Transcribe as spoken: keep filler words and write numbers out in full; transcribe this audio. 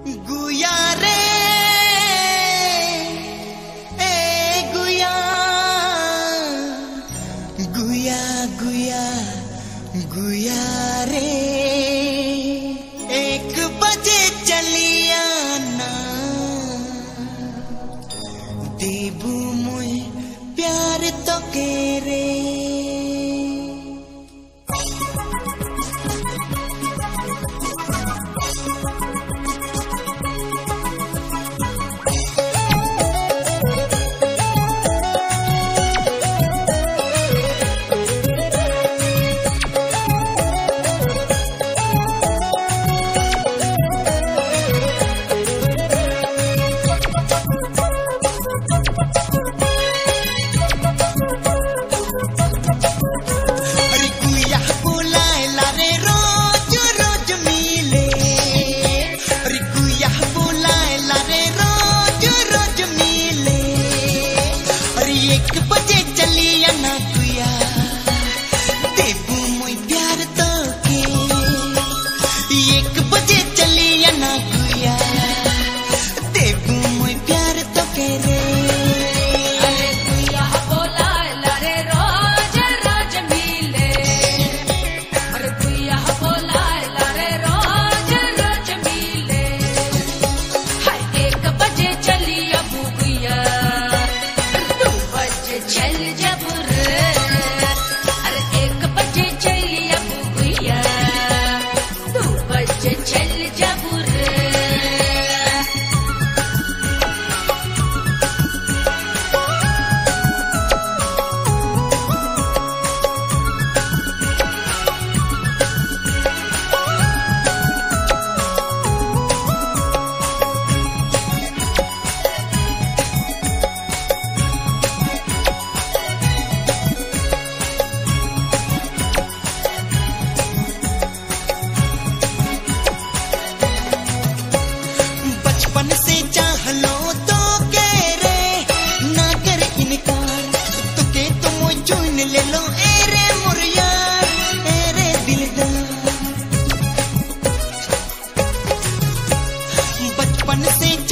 गुया रे ए गुया गुया गुया गुया रे एक बजे चलिया ना देबू मुई प्यार तो के रे एक बजे चलिया ना गुया देबू मुई प्यार तो के एक बजे चलिया ना गुया देबू मुई प्यार तो के रे अरे गुया बोला लारे रोज रोज मिले अरे गुया बोला लारे रोज रोज मिले हाय एक बजे चलिया गुया चल जबुर अरे एक बजे चलिया गुया दो बजे चल जबुर से चाह लो तो के रे ना कर इनकार तुके तुम चुन ले लो एरे मुरिया एरे दिलदार बचपन से